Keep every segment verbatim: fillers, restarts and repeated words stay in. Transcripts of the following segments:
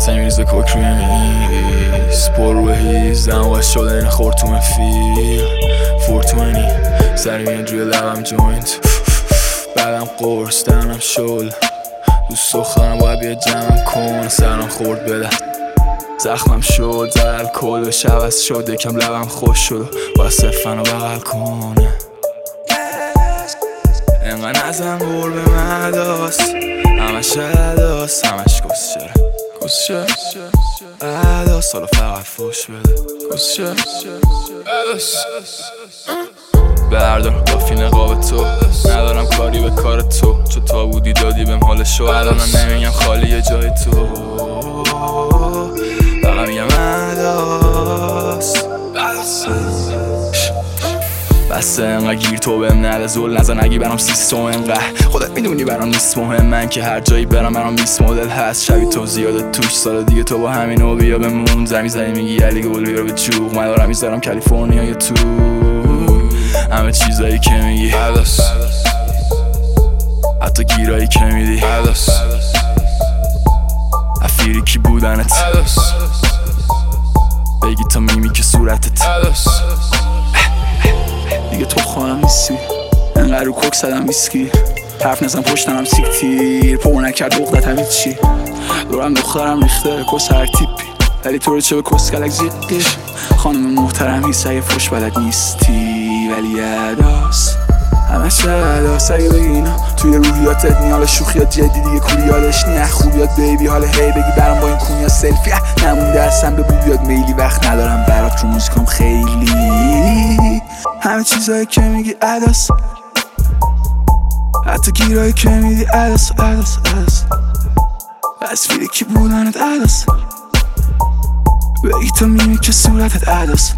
تمیز کوک روی میز پر روی هیز دماغ شده این خورتوم فیل فورتونی سری میاد روی لبم جوینت بعدم قرص دهنم شل دوست دخترم باید بیا جمع کن سرم خورد بده زخمم شد زد الکل شب از شد یکم لبم خوش شد باید صرفن رو بغل کنه اینقدر نزن بور به مداست همش عداست همش کسچره کسچه عداست حالا فقط فوش بده کسچه عداست بردار کافی نقاب تو ندارم کاری به کار تو چو تا بودی دادی بهم حالشو الانم نمیگم خالی یه جای تو فقط میگم عداست بسه انقدر گیر تو بهم نده زول نزن اگه برام سیستم انقدر خودت میدونی برام نیست مهم من که هر جایی برام برام بیست مدل هست شبی تو زیاده توش سال دیگه تو با همینو بیا بمون زمین زنی میگی علی گل بیار به چوق من دارم میذارم کالیفرنیا یا تو همه چیزایی که میگی عداست حتی گیرایی که میدی عداست افیری کی بودنت عداست بگی تا میمی که صورتت عداست دیگه تو خواهم نیستی انقدر رو کوک زدم ویسکی حرف نزن پشتم هم سیکتیر پر نکرد بغدت هم چی دورم دخترم ریخته کس هر تیپی ولی تو رو چه به کس کلک زیقی خانم محترمی سعی فش بلد نیستی ولی عداست همه چه عداست اگه بگی اینا توی روحیاتت نیال شوخیات جدی دیگه کوری یادش نیه خوبیات بیبی حال هی بگی برام با این کونیا سلفی نمونده اصلا به بویات میلی وقت ندارم برات رو موزیکام خیلی همه چیزایی که میگی عداست حتی گیرایی که میدی عداست عداست عداست تصویری کی بودنت عداست بگی تا میمی که صورتت عداست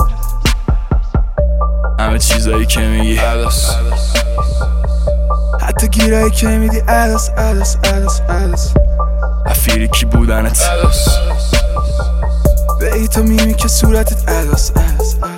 همه چیزایی که میگی عداست حتی گیرایی که میدی عداست عداست عداست عداست افیری کی بودنت عداست بگی تا میمی که صورتت عداست عداست